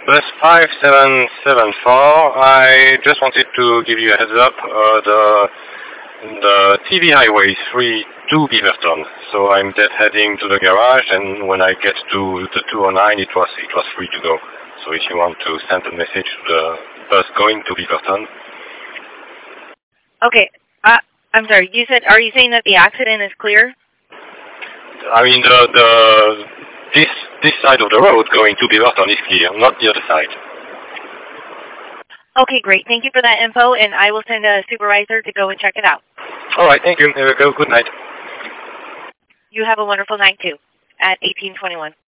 Bus 5774. I just wanted to give you a heads up. The TV highway is free to Beaverton, so I'm dead heading to the garage. And when I get to the 209, it was free to go. So if you want to send a message to the bus going to Beaverton. Okay. I'm sorry. Are you saying that the accident is clear? I mean, this side of the road going to Beaverton is clear, not the other side. Okay, great. Thank you for that info, and I will send a supervisor to go and check it out. All right, thank you. Good night. You have a wonderful night, too, at 1821.